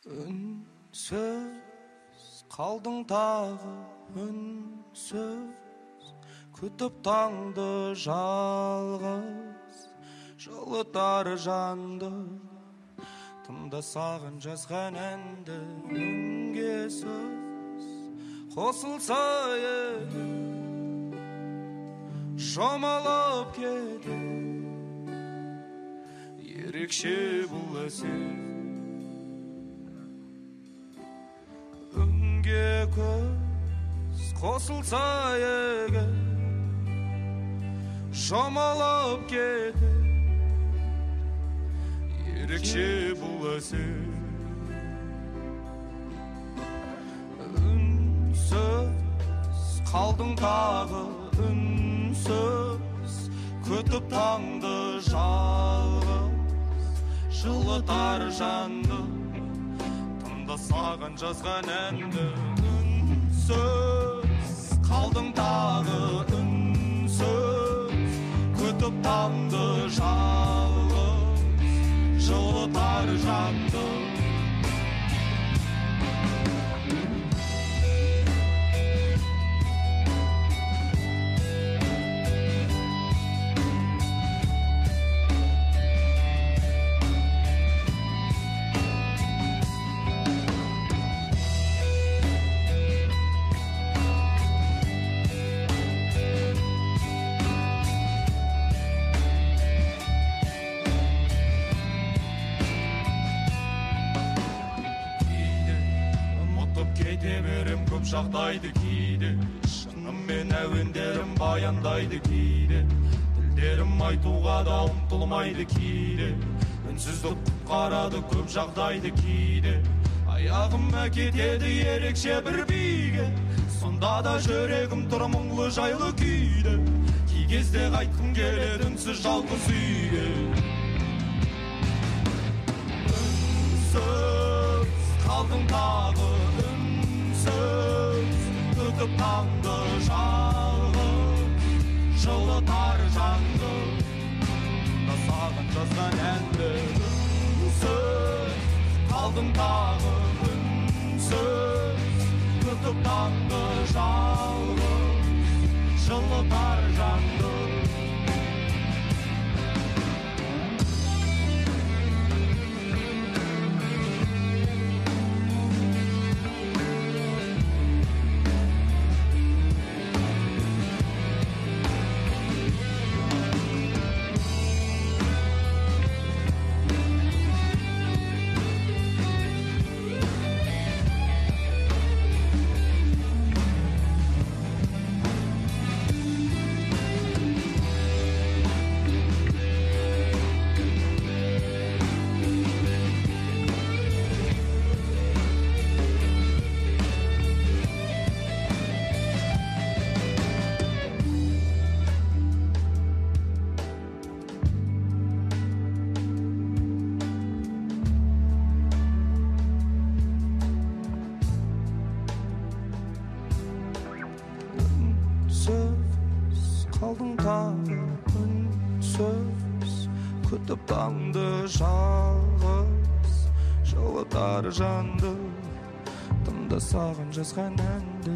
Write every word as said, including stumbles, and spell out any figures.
Үнсіз қалдың тағы, үнсіз күтіп таңды жалғыз, жылытар жанды. Тыңда саған жазған әнді, үнге сөз қосылса еді, шомалып кете ерекше бұл әсер. Үнге көз қосылса егер, шомалып кете ерекше бұл әсер. Үнсіз қалдың тағы, үнсіз күтіп таңды жалғыз, жылытар жанды. Тыңда саған жазған әнді, үнсіз қалдың тағы, үнсіз күтіп таңды жалғыз, жылытар жанды. Көп жағдайды кейде, шынымен әуендерім баяндайды кейде, тілдерім айтуға да ұмтылмайды кейде, үнсіздік құтқарады көп жағдайды кейде. Аяғым әкетеді ерекше бір биге, сонда да жүрегім тұр мұңлы жайлы күйде. Кей кезде қайтқым келеді үнсіз жалғыз үйге. Үнсіз қалдың тағы, күтіп таңды жалғыз, жылытар жанды. Да саған жазған әнді, үнсіз қалдың тағы, үнсіз күтіп таңды жалғыз, жылытар жанды. Қалдың тағы, үнсіз күтіп таңды жалғыз, жылытар жанды. Тыңда саған жазған әнді,